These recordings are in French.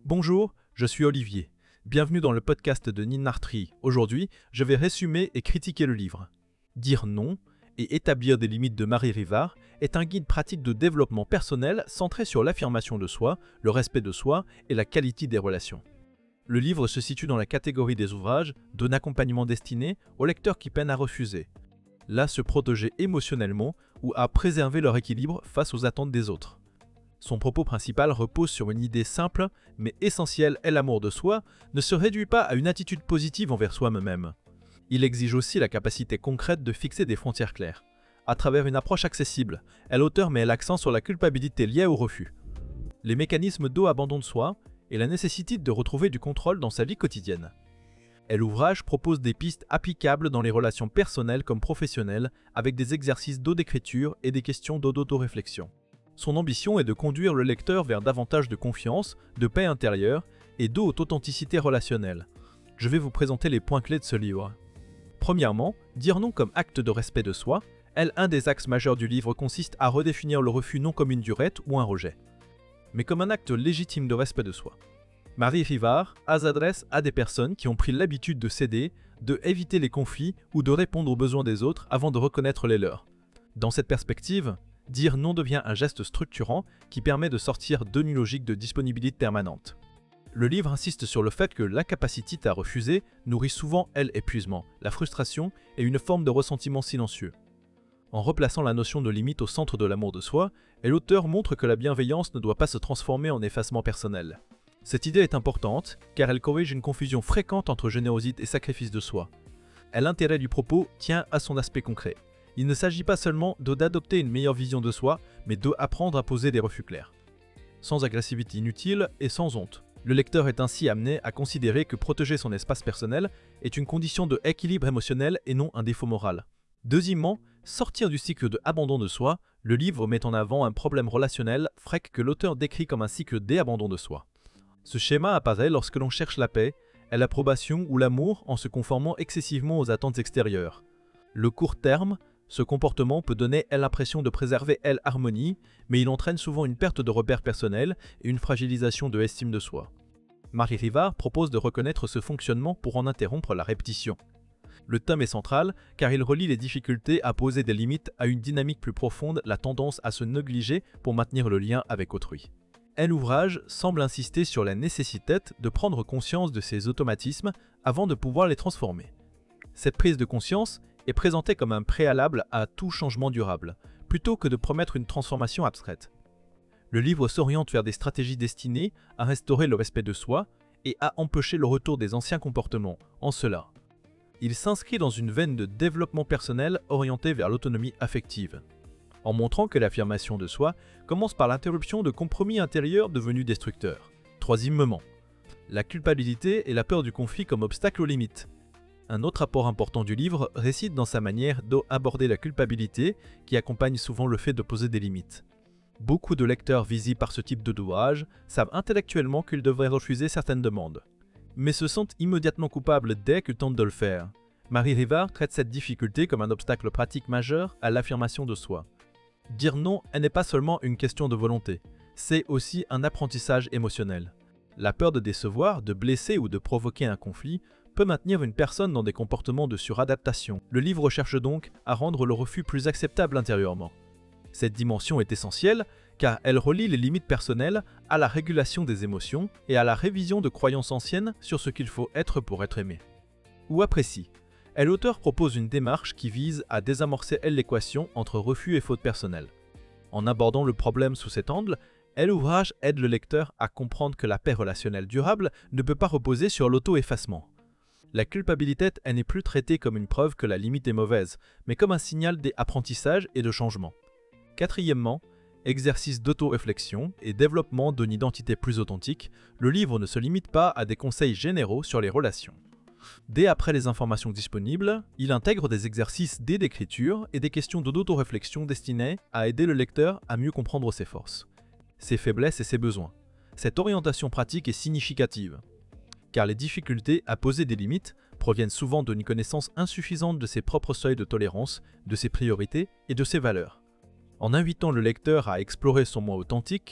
Bonjour, je suis Olivier. Bienvenue dans le podcast de Ninartri. Aujourd'hui, je vais résumer et critiquer le livre. Dire non et établir des limites de Marie Rivard est un guide pratique de développement personnel centré sur l'affirmation de soi, le respect de soi et la qualité des relations. Le livre se situe dans la catégorie des ouvrages d'un accompagnement destiné aux lecteurs qui peinent à refuser, là se protéger émotionnellement ou à préserver leur équilibre face aux attentes des autres. Son propos principal repose sur une idée simple mais essentielle et l'amour de soi ne se réduit pas à une attitude positive envers soi-même. Il exige aussi la capacité concrète de fixer des frontières claires. À travers une approche accessible, l'auteur met l'accent sur la culpabilité liée au refus, les mécanismes d'auto-abandon de soi et la nécessité de retrouver du contrôle dans sa vie quotidienne. L'ouvrage propose des pistes applicables dans les relations personnelles comme professionnelles avec des exercices d'auto-écriture et des questions d'auto-réflexion. Son ambition est de conduire le lecteur vers davantage de confiance, de paix intérieure et de haute authenticité relationnelle. Je vais vous présenter les points clés de ce livre. Premièrement, dire non comme acte de respect de soi. Un des axes majeurs du livre consiste à redéfinir le refus non comme une durette ou un rejet, mais comme un acte légitime de respect de soi. Marie Rivard s'adresse à des personnes qui ont pris l'habitude de céder, de éviter les conflits ou de répondre aux besoins des autres avant de reconnaître les leurs. Dans cette perspective, dire non devient un geste structurant qui permet de sortir d'une logique de disponibilité permanente. Le livre insiste sur le fait que l'incapacité à refuser nourrit souvent l'épuisement, la frustration et une forme de ressentiment silencieux. En replaçant la notion de limite au centre de l'amour de soi, l'auteur montre que la bienveillance ne doit pas se transformer en effacement personnel. Cette idée est importante car elle corrige une confusion fréquente entre générosité et sacrifice de soi. L'intérêt du propos tient à son aspect concret. Il ne s'agit pas seulement d'adopter une meilleure vision de soi, mais d'apprendre à poser des refus clairs. Sans agressivité inutile et sans honte. Le lecteur est ainsi amené à considérer que protéger son espace personnel est une condition d'équilibre émotionnel et non un défaut moral. Deuxièmement, sortir du cycle d'abandon de soi, le livre met en avant un problème relationnel fréquent que l'auteur décrit comme un cycle d'abandon de soi. Ce schéma apparaît lorsque l'on cherche la paix, l'approbation ou l'amour en se conformant excessivement aux attentes extérieures. Le court terme, ce comportement peut donner l'impression de préserver l'harmonie, mais il entraîne souvent une perte de repères personnels et une fragilisation de l'estime de soi. Marie Rivard propose de reconnaître ce fonctionnement pour en interrompre la répétition. Le thème est central car il relie les difficultés à poser des limites à une dynamique plus profonde, la tendance à se négliger pour maintenir le lien avec autrui. L'ouvrage semble insister sur la nécessité de prendre conscience de ces automatismes avant de pouvoir les transformer. Cette prise de conscience est présentée comme un préalable à tout changement durable, plutôt que de promettre une transformation abstraite. Le livre s'oriente vers des stratégies destinées à restaurer le respect de soi et à empêcher le retour des anciens comportements. En cela, il s'inscrit dans une veine de développement personnel orientée vers l'autonomie affective, en montrant que l'affirmation de soi commence par l'interruption de compromis intérieurs devenus destructeurs. Troisièmement, la culpabilité et la peur du conflit comme obstacle aux limites. Un autre apport important du livre réside dans sa manière d'aborder la culpabilité qui accompagne souvent le fait de poser des limites. Beaucoup de lecteurs visés par ce type de douage savent intellectuellement qu'ils devraient refuser certaines demandes, mais se sentent immédiatement coupables dès qu'ils tentent de le faire. Marie Rivard traite cette difficulté comme un obstacle pratique majeur à l'affirmation de soi. Dire non n'est pas seulement une question de volonté, c'est aussi un apprentissage émotionnel. La peur de décevoir, de blesser ou de provoquer un conflit peut maintenir une personne dans des comportements de suradaptation. Le livre cherche donc à rendre le refus plus acceptable intérieurement. Cette dimension est essentielle car elle relie les limites personnelles à la régulation des émotions et à la révision de croyances anciennes sur ce qu'il faut être pour être aimé. Ou apprécie. L'auteur propose une démarche qui vise à désamorcer l'équation entre refus et faute personnelle. En abordant le problème sous cet angle, l'ouvrage aide le lecteur à comprendre que la paix relationnelle durable ne peut pas reposer sur l'auto-effacement. La culpabilité n'est plus traitée comme une preuve que la limite est mauvaise, mais comme un signal d'apprentissage et de changement. Quatrièmement, exercice d'auto-réflexion et développement d'une identité plus authentique, le livre ne se limite pas à des conseils généraux sur les relations. Dès après les informations disponibles, il intègre des exercices d'écriture et des questions d'auto-réflexion destinées à aider le lecteur à mieux comprendre ses forces, ses faiblesses et ses besoins. Cette orientation pratique est significative, car les difficultés à poser des limites proviennent souvent d'une connaissance insuffisante de ses propres seuils de tolérance, de ses priorités et de ses valeurs. En invitant le lecteur à explorer son moi authentique,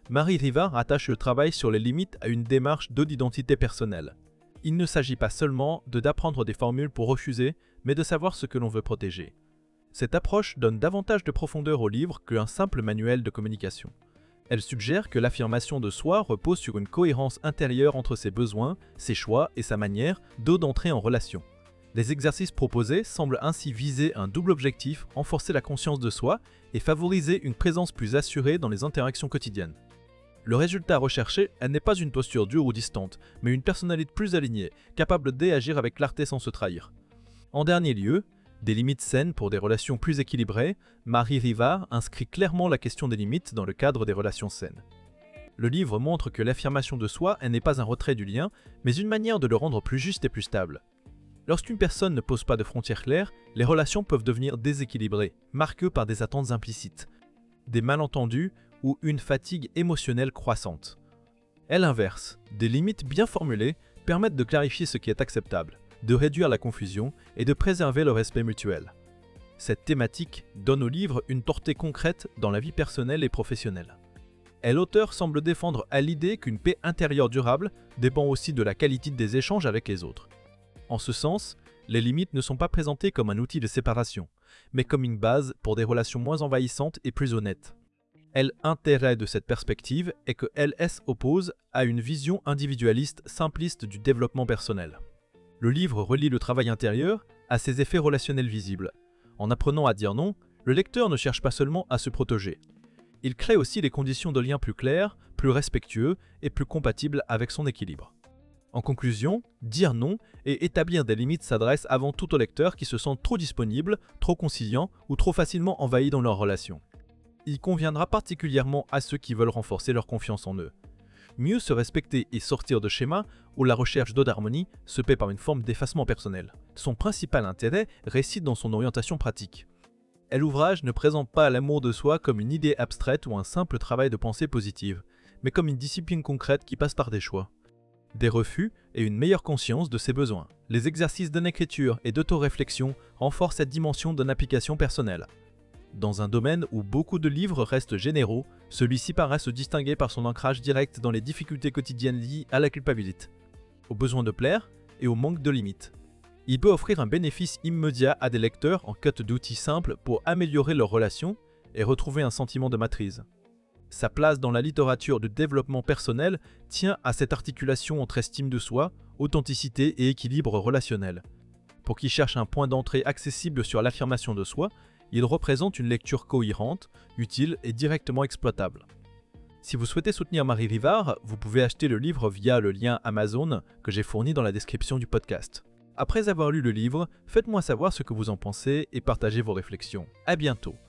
Marie Rivard attache le travail sur les limites à une démarche d'identité personnelle. Il ne s'agit pas seulement d'apprendre des formules pour refuser, mais de savoir ce que l'on veut protéger. Cette approche donne davantage de profondeur au livre qu'un simple manuel de communication. Elle suggère que l'affirmation de soi repose sur une cohérence intérieure entre ses besoins, ses choix et sa manière d'entrer en relation. Les exercices proposés semblent ainsi viser un double objectif, renforcer la conscience de soi et favoriser une présence plus assurée dans les interactions quotidiennes. Le résultat recherché, elle n'est pas une posture dure ou distante, mais une personnalité plus alignée, capable d'agir avec clarté sans se trahir. En dernier lieu, des limites saines pour des relations plus équilibrées, Marie Rivard inscrit clairement la question des limites dans le cadre des relations saines. Le livre montre que l'affirmation de soi n'est pas un retrait du lien, mais une manière de le rendre plus juste et plus stable. Lorsqu'une personne ne pose pas de frontières claires, les relations peuvent devenir déséquilibrées, marquées par des attentes implicites, des malentendus ou une fatigue émotionnelle croissante. À l'inverse, des limites bien formulées permettent de clarifier ce qui est acceptable, de réduire la confusion et de préserver le respect mutuel. Cette thématique donne au livre une portée concrète dans la vie personnelle et professionnelle. Et l'auteur semble défendre à l'idée qu'une paix intérieure durable dépend aussi de la qualité des échanges avec les autres. En ce sens, les limites ne sont pas présentées comme un outil de séparation, mais comme une base pour des relations moins envahissantes et plus honnêtes. L'intérêt de cette perspective est que elle s'oppose à une vision individualiste simpliste du développement personnel. Le livre relie le travail intérieur à ses effets relationnels visibles. En apprenant à dire non, le lecteur ne cherche pas seulement à se protéger. Il crée aussi les conditions de liens plus clairs, plus respectueux et plus compatibles avec son équilibre. En conclusion, dire non et établir des limites s'adresse avant tout aux lecteurs qui se sentent trop disponibles, trop conciliants ou trop facilement envahis dans leurs relations. Il conviendra particulièrement à ceux qui veulent renforcer leur confiance en eux. Mieux se respecter et sortir de schémas où la recherche d'harmonie se paie par une forme d'effacement personnel. Son principal intérêt réside dans son orientation pratique. L'ouvrage ne présente pas l'amour de soi comme une idée abstraite ou un simple travail de pensée positive, mais comme une discipline concrète qui passe par des choix, des refus et une meilleure conscience de ses besoins. Les exercices d'écriture et d'autoréflexion renforcent cette dimension d'une application personnelle. Dans un domaine où beaucoup de livres restent généraux, celui-ci paraît se distinguer par son ancrage direct dans les difficultés quotidiennes liées à la culpabilité, au besoin de plaire et au manque de limites. Il peut offrir un bénéfice immédiat à des lecteurs en quête d'outils simples pour améliorer leurs relations et retrouver un sentiment de maîtrise. Sa place dans la littérature de développement personnel tient à cette articulation entre estime de soi, authenticité et équilibre relationnel. Pour qui cherche un point d'entrée accessible sur l'affirmation de soi, il représente une lecture cohérente, utile et directement exploitable. Si vous souhaitez soutenir Marie Rivard, vous pouvez acheter le livre via le lien Amazon que j'ai fourni dans la description du podcast. Après avoir lu le livre, faites-moi savoir ce que vous en pensez et partagez vos réflexions. À bientôt.